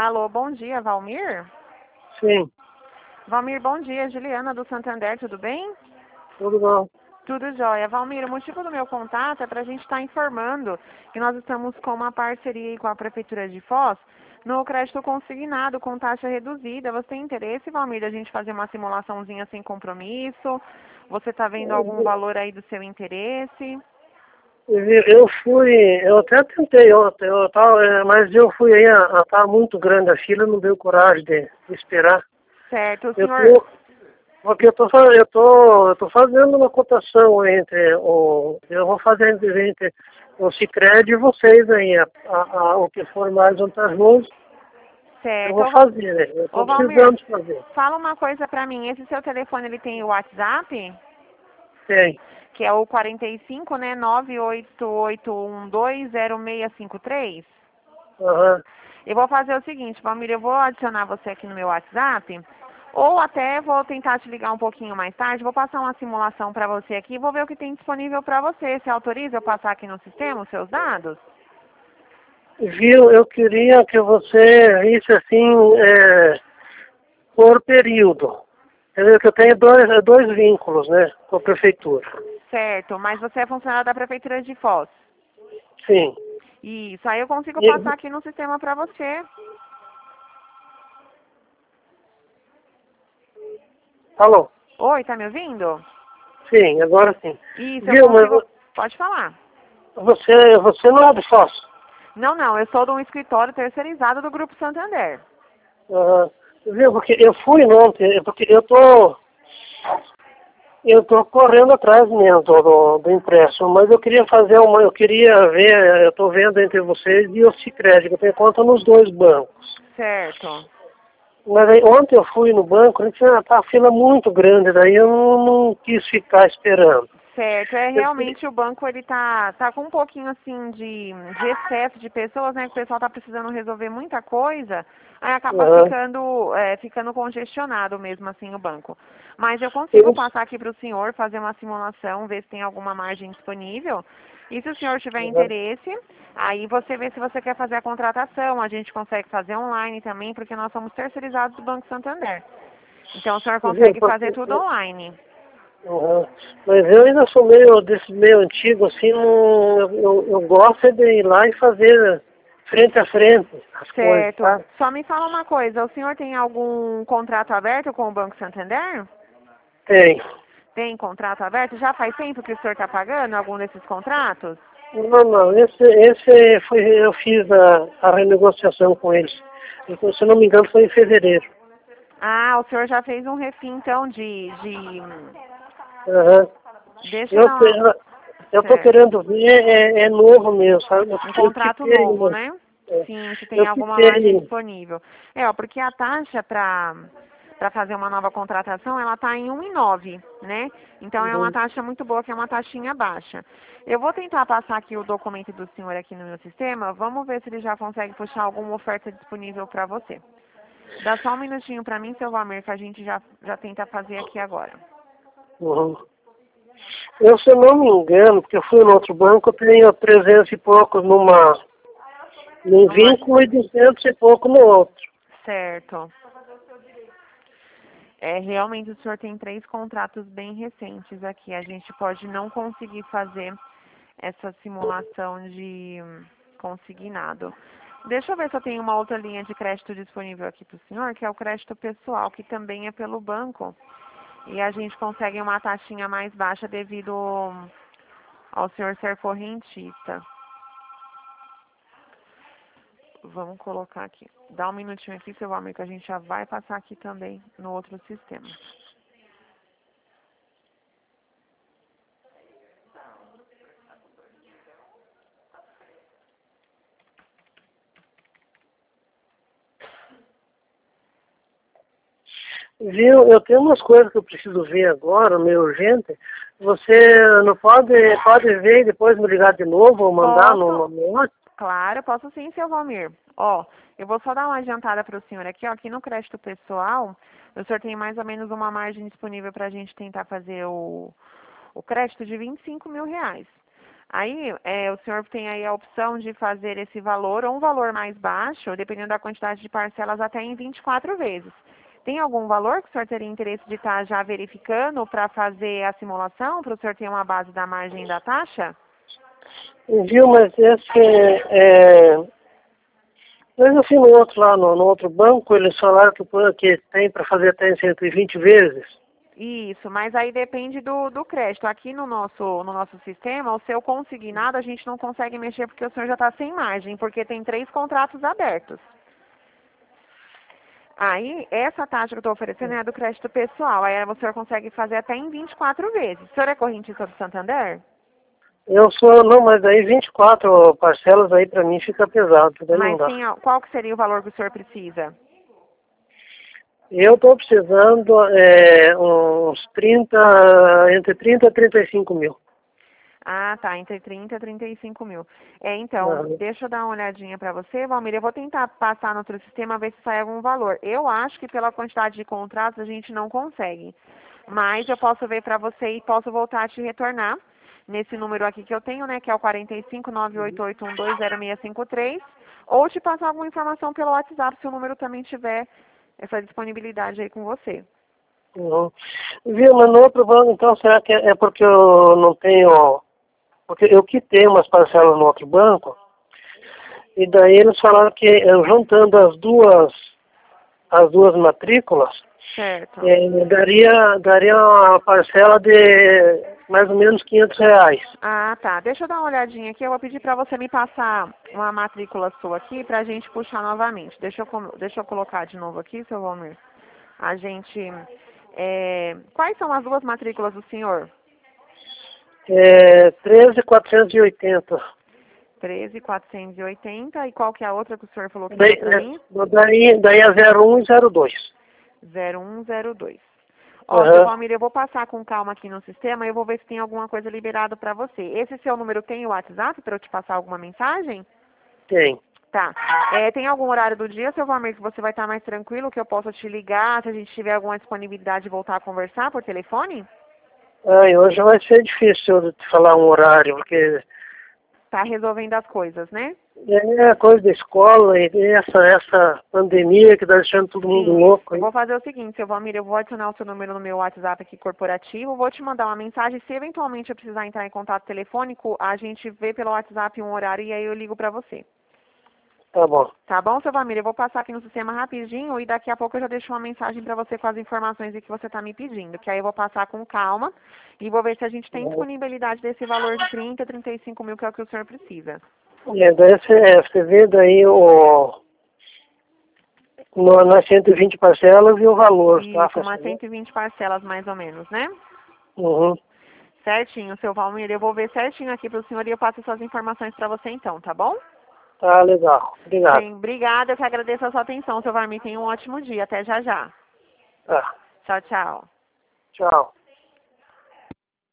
Alô, bom dia, Valmir? Sim, Valmir, bom dia, Juliana do Santander, tudo bem? tudo bom. Tudo jóia. Valmir, o motivo do meu contato é para a gente estar informando que nós estamos com uma parceria aí com a Prefeitura de Foz no crédito consignado com taxa reduzida. Você tem interesse, Valmir, da gente fazer uma simulaçãozinha sem compromisso? Você está vendo algum valor aí do seu interesse? Eu até tentei ontem, mas eu fui aí, tá muito grande a fila, não deu coragem de esperar. Certo, o Eu senhor... porque eu tô fazendo uma cotação eu vou fazer entre o Sicredi e vocês aí, o que for mais vantajoso, eu Certo. vou fazer, né? Eu Ô, tô Valmir, precisando fazer. fala uma coisa para mim. Esse seu telefone, ele tem o WhatsApp? Tem. Que é o 45, né? 988120653. Aham. Eu vou fazer o seguinte, Valmir, eu vou adicionar você aqui no meu WhatsApp, ou até vou tentar te ligar um pouquinho mais tarde, vou passar uma simulação para você aqui e vou ver o que tem disponível para você. Você autoriza eu passar aqui no sistema os seus dados? Viu, eu queria que você visse assim, por período. Quer dizer que eu tenho dois vínculos, né, com a prefeitura. Certo, mas você é funcionário da Prefeitura de Foz. Sim. Isso, aí eu consigo E, passar aqui no sistema para você. alô? Oi, tá me ouvindo? Sim, agora sim. Isso, eu Viu, mas consigo... Pode falar. você não é de Foz? Não, não, eu sou de um escritório terceirizado do Grupo Santander. Aham. Viu, porque eu fui ontem, porque eu tô correndo atrás mesmo do empréstimo, mas eu queria eu queria ver, eu tô vendo entre vocês e o Sicredi, que eu tenho conta nos dois bancos. Certo. Mas aí, ontem eu fui no banco, a gente tá a fila muito grande, daí eu não quis ficar esperando. Certo, é Eu queria- realmente o banco ele tá com um pouquinho assim de excesso de pessoas, né? Que o pessoal tá precisando resolver muita coisa, aí acaba Aham. ficando congestionado mesmo assim o banco. Mas eu consigo Eu- passar aqui para o senhor fazer uma simulação, ver se tem alguma margem disponível. E se o senhor tiver aham. interesse, aí você vê se você quer fazer a contratação. A gente consegue fazer online também, porque nós somos terceirizados do Banco Santander. Então o senhor Viu, consegue fazer tudo online. aham. Mas eu ainda sou meio antigo, assim, eu gosto é de ir lá e fazer frente a frente as coisas, Certo. tá? Só me fala uma coisa, o senhor tem algum contrato aberto com o Banco Santander? Tem. Tem contrato aberto? Já faz tempo que o senhor está pagando algum desses contratos? Não, esse foi, eu fiz a renegociação com eles. Então, se eu não me engano, foi em fevereiro. Ah, o senhor já fez um refim, então, Aham. Deixa eu Eu, dar uma... que- eu tô Certo. querendo ver, é novo mesmo, sabe? Um Eu contrato quitei, novo, né? né? É, Sim, se tem eu alguma margem quitei. disponível. Ó, porque a taxa para fazer uma nova contratação, ela está em 1,9, né? Então é uma Uhum. taxa muito boa, que é uma taxinha baixa. Eu vou tentar passar aqui o documento do senhor aqui no meu sistema, vamos ver se ele já consegue puxar alguma oferta disponível para você. Dá só um minutinho para mim, seu Valmir, que a gente já tenta fazer aqui agora. Uhum. Eu, se eu não me engano, porque eu fui no outro banco, eu tenho 300 e pouco num Numa... vínculo e 200 e pouco no outro. Certo. É, realmente o senhor tem 3 contratos bem recentes aqui. A gente pode não conseguir fazer essa simulação de consignado. Deixa eu ver se eu tenho uma outra linha de crédito disponível aqui para o senhor, que é o crédito pessoal, que também é pelo banco. E a gente consegue uma taxinha mais baixa devido ao senhor ser correntista. Vamos colocar aqui. Dá um minutinho aqui, seu amigo, que a gente já vai passar aqui também no outro sistema. Viu? Eu tenho umas coisas que eu preciso ver agora, meio urgente. Você não pode ver e depois me ligar de novo ou mandar Posso? no WhatsApp? Claro, posso sim, seu Valmir. Ó, eu vou só dar uma adiantada para o senhor aqui, ó. Aqui no crédito pessoal, o senhor tem mais ou menos uma margem disponível para a gente tentar fazer o crédito de R$ 25.000. Aí, o senhor tem aí a opção de fazer esse valor ou um valor mais baixo, dependendo da quantidade de parcelas, até em 24 vezes. Tem algum valor que o senhor teria interesse de estar já verificando para fazer a simulação, para o senhor ter uma base da margem da taxa? Viu, mas mas assim, no outro lá, no outro banco, eles falaram que tem para fazer até em 120 vezes. Isso, mas aí depende do crédito. Aqui no nosso sistema, o seu consignado a gente não consegue mexer porque o senhor já está sem margem, porque tem 3 contratos abertos. Aí, essa taxa que eu estou oferecendo é a do crédito pessoal. Aí o senhor consegue fazer até em 24 vezes. O senhor é correntista do Santander? Não, mas aí 24 parcelas aí para mim fica pesado, daí não Mas dá. sim, qual que seria o valor que o senhor precisa? Eu estou precisando entre 30 e 35 mil. Ah, tá, entre 30 e 35 mil. Então, Aham. deixa eu dar uma olhadinha para você, Valmir. Eu vou tentar passar no outro sistema, ver se sai algum valor. Eu acho que pela quantidade de contratos a gente não consegue. Mas eu posso ver para você e posso voltar a te retornar nesse número aqui que eu tenho, né, que é o 45 988120653, ou te passar alguma informação pelo WhatsApp se o número também tiver essa disponibilidade aí com você. Uhum. Viu, mas no outro banco, então, será que é porque eu não tenho... Porque eu quitei umas parcelas no outro banco, e daí eles falaram que juntando as duas matrículas, Certo. daria uma parcela de mais ou menos R$ 500. Ah, tá. Deixa eu dar uma olhadinha aqui. Eu vou pedir para você me passar uma matrícula sua aqui para a gente puxar novamente. Deixa eu colocar de novo aqui, seu Valmir. A gente... quais são as duas matrículas do senhor? 13.480. 13.480. E qual que é a outra que o senhor falou que tem Daí, outra linha? daí é 01 e 02. 0102. Ó, seu Aham, Valmir, eu vou passar com calma aqui no sistema e eu vou ver se tem alguma coisa liberada para você. Esse seu número tem o WhatsApp para eu te passar alguma mensagem? tem. Tá. Tem algum horário do dia, seu Valmir, que você vai estar mais tranquilo, que eu possa te ligar, se a gente tiver alguma disponibilidade de voltar a conversar por telefone? Ai, hoje vai ser difícil eu te falar um horário, porque Tá resolvendo as coisas, né? é coisa da escola e essa pandemia que está deixando todo mundo Sim. louco. Eu Hein? vou fazer o seguinte, seu Valmir, eu vou adicionar o seu número no meu WhatsApp aqui corporativo, vou te mandar uma mensagem, se eventualmente eu precisar entrar em contato telefônico, a gente vê pelo WhatsApp um horário e aí eu ligo pra você. Tá bom. Tá bom, seu Valmir? Eu vou passar aqui no sistema rapidinho e daqui a pouco eu já deixo uma mensagem para você com as informações aí que você está me pedindo. Que aí eu vou passar com calma e vou ver se a gente tem disponibilidade desse valor de 30, 35 mil, que é o que o senhor precisa. Daí você vê daí nas 120 parcelas e o valor, tá? Isso, umas 120 parcelas mais ou menos, né? Uhum. Certinho, seu Valmir. Eu vou ver certinho aqui para o senhor e eu passo essas informações para você então, tá bom? Tá legal. Obrigado. Sim, obrigada. Eu que agradeço a sua atenção, seu Valmir. Tenha um ótimo dia. Até já já. Tá. Tchau, tchau. Tchau.